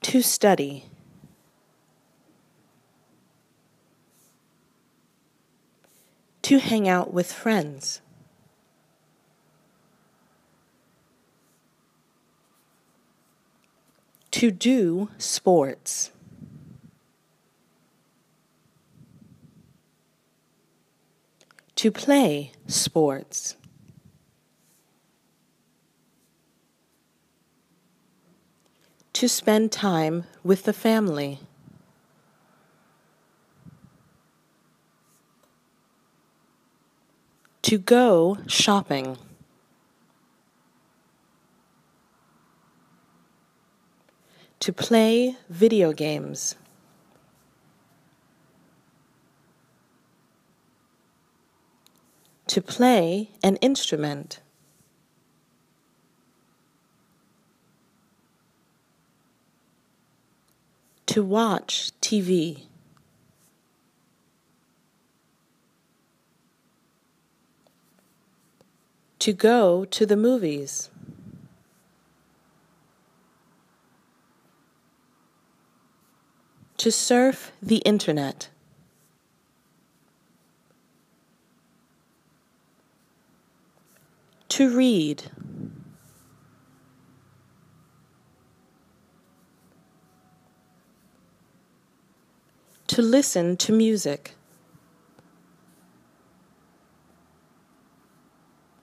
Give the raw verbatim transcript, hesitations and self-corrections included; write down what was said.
To study. To hang out with friends. To do sports. To play sports. To spend time with the family. To go shopping. To play video games. To play an instrument. To watch T V. To go to the movies. To surf the internet. To read. To listen to music.